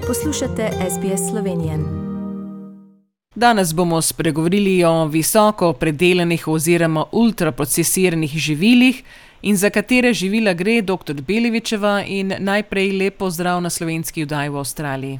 Poslušate SBS Slovenijo. Danes bomo spregovorili o visoko predelanih oziroma ultraprocesiranih živilih in za katere živila gre dr. Belevičeva in najprej lep pozdrav na slovenski oddaji v Avstraliji.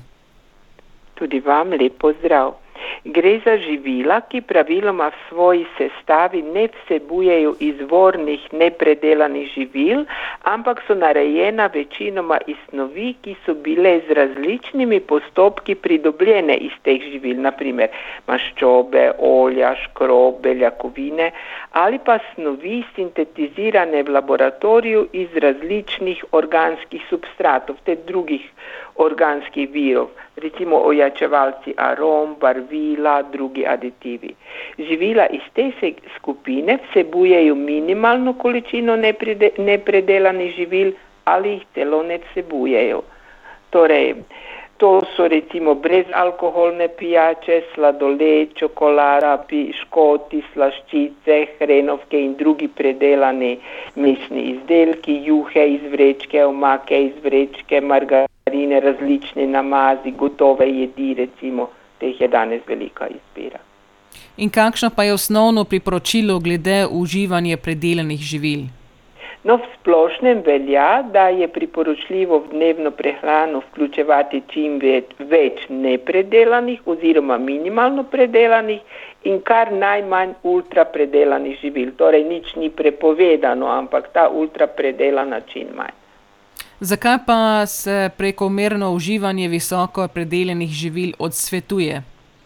Tudi vam lep pozdrav. Gre za živila, ki praviloma v svoji sestavi ne vsebujejo izvornih nepredelanih živil, ampak so narejena večinoma iz snovi, ki so bile z različnimi postopki pridobljene iz teh živil, naprimer maščobe, olja, škrob, beljakovine ali pa snovi sintetizirane v laboratoriju iz različnih organskih substratov, te drugih organskih virov, recimo ojačevalci arom, barvila, drugi aditivi. Živila iz te skupine vsebujejo minimalno količino nepredelanih živil ali jih celo ne vsebujejo. Torej, to so recimo brezalkoholne pijače, sladoled, čokolada, piškoti, slaščice, hrenovke in drugi predelani mesni izdelki, juhe iz vrečke, omake iz vrečke, margarine, različni namazi, gotove jedi, recimo, teh je danes velika izbira. In kakšno pa je osnovno priporočilo glede uživanja predelanih živil? No, v splošnem velja, da je priporočljivo v dnevno prehrano vključevati čim več nepredelanih oziroma minimalno predelanih in kar najmanj ultrapredelanih živil. Torej, nič ni prepovedano, ampak ta ultrapredelana čim manj. Zakaj pa se prekomerno uživanje visoko predelanih živil odsvetuje?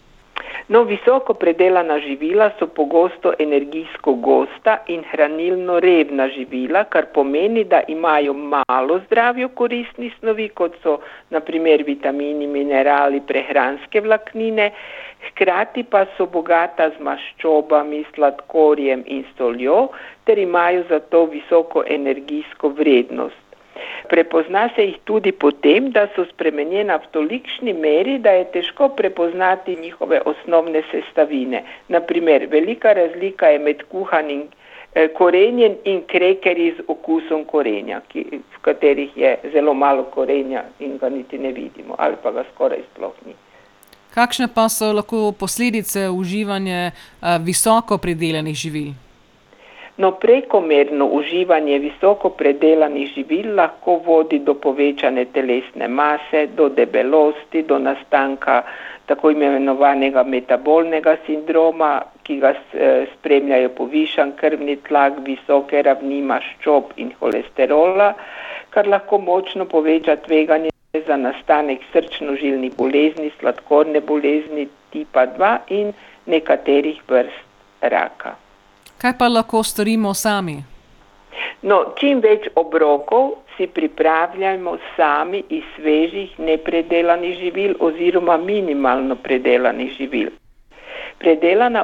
No, visoko predelana živila so pogosto energijsko gosta in hranilno revna živila, kar pomeni, da imajo malo zdravju koristnih snovi, kot so na primer vitamini, minerali, prehranske vlaknine, hkrati pa so bogata z maščobami, sladkorjem in soljo, ter imajo zato visoko energijsko vrednost. Prepozna se jih tudi potem, da so spremenjena v tolikšni meri, da je težko prepoznati njihove osnovne sestavine. Naprimer, velika razlika je med kuhanim korenjem in krekerji z okusom korenja, v katerih je zelo malo korenja in ga niti ne vidimo, ali pa ga skoraj sploh ni. Kakšne pa so lahko posledice uživanja visoko predelanih živil? No, prekomerno uživanje visoko predelanih živil lahko vodi do povečane telesne mase, do debelosti, do nastanka tako imenovanega metabolnega sindroma, ki ga spremljajo povišan krvni tlak, visoke ravni maščob in holesterola, kar lahko močno poveča tveganje za nastanek srčno-žilnih bolezni, sladkorne bolezni tipa 2 in nekaterih vrst raka. Kaj pa lahko storimo sami? No, čim več obrokov si pripravljamo sami iz svežih nepredelanih živil oziroma minimalno predelanih živil. Predelana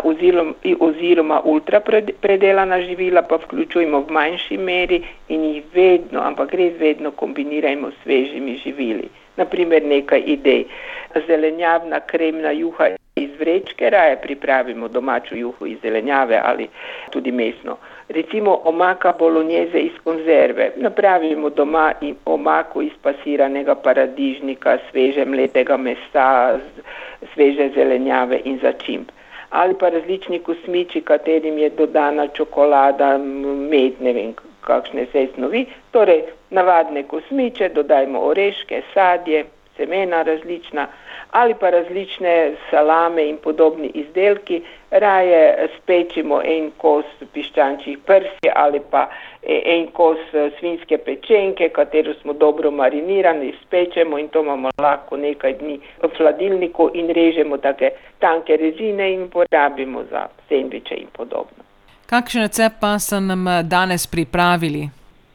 oziroma ultrapredelana živila pa vključujemo v manjši meri in jih vedno, ampak res vedno kombinirajmo s svežimi živili. Naprimer nekaj idej. Zelenjavna kremna juha iz vrečke, raje pripravimo domačo juho iz zelenjave ali tudi mesno. Recimo omaka bolognese iz konzerve. Napravimo doma omako iz pasiranega paradižnika, sveže mletega mesa, sveže zelenjave in začimb. Ali pa različni kosmiči, katerim je dodana čokolada, med, ne vem kakšne vse snovi. Torej, navadne kosmiče, dodajmo oreške, sadje, semena različna, ali pa različne salame in podobni izdelki, raje spečimo en kos piščančjih prsi ali pa en kos svinjske pečenke, katero smo dobro marinirani, spečemo in to imamo lahko nekaj dni v hladilniku in režemo take tanke rezine in porabimo za sendviče in podobno. Kakšen recept pa so nam danes pripravili?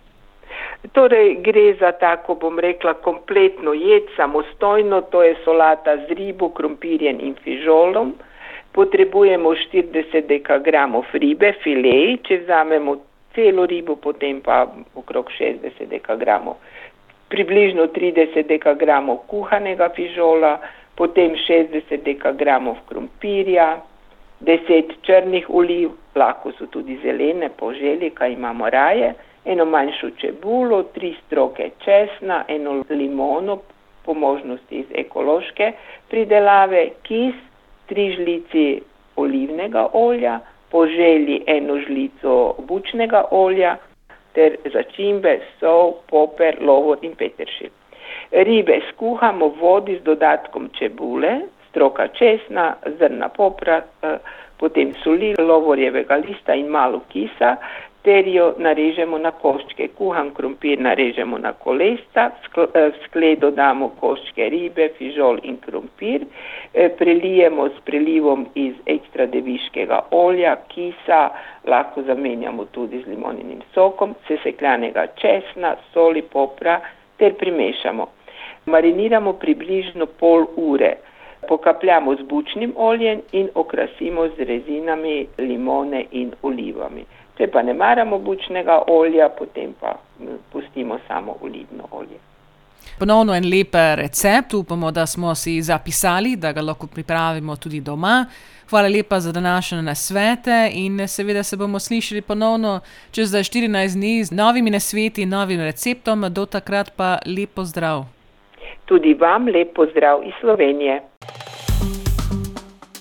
Torej, gre za tako, bom rekla, kompletno jed, samostojno, to je solata z ribo, krompirjem in fižolom. Potrebujemo 40 dekagramov ribe, fileji, če vzamemo celo ribo, potem pa okrog 60 dekagramov. Približno 30 dekagramov kuhanega fižola, potem 60 dekagramov krompirja, 10 črnih oliv, lahko so tudi zelene, po želji, kaj imamo raje, eno manjšo čebulo, 3 stroke česna, eno limono po možnosti iz ekološke pridelave, kis, 3 žlici olivnega olja, po želji 1 žlico bučnega olja ter začimbe, sol, poper, lovor in peteršilj. Ribe skuhamo v vodi z dodatkom čebule, stroka česna, zrna popra, potem soli, lovorjevega lista in malo kisa, ter jo narežemo na koščke. Kuhan krompir narežemo na kolesca, v skledo damo koščke ribe, fižol in krompir, prelijemo s prelivom iz ekstra deviškega olja, kisa, lahko zamenjamo tudi z limoninim sokom, sesekljanega česna, soli, popra ter primešamo. Mariniramo približno pol ure. Pokapljamo z bučnim oljem in okrasimo z rezinami limone in olivami. Če pa ne maramo bučnega olja, potem pa pustimo samo olivno olje. Ponovno en lep recept, upamo, da smo si zapisali, da ga lahko pripravimo tudi doma. Hvala lepa za današnje nasvete in seveda se bomo slišali ponovno čez 14 dni z novimi nasveti in novim receptom. Do takrat pa lep pozdrav. Tudi vam lep pozdrav iz Slovenije.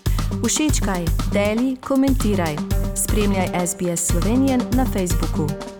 Všečkaj, deli, komentiraj. Spremljaj SBS Slovenian na Facebooku.